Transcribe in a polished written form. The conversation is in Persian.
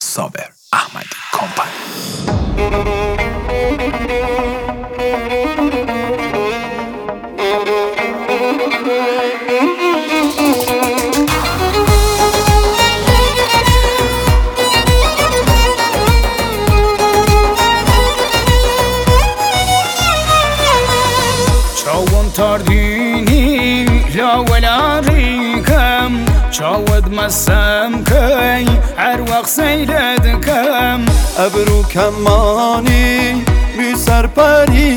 صابر احمدی کمپانی. چاوم تاردینی لا ولا ریکم چاود مسم کی هر وقت سیلدکم ابرو کمانی بی سرپری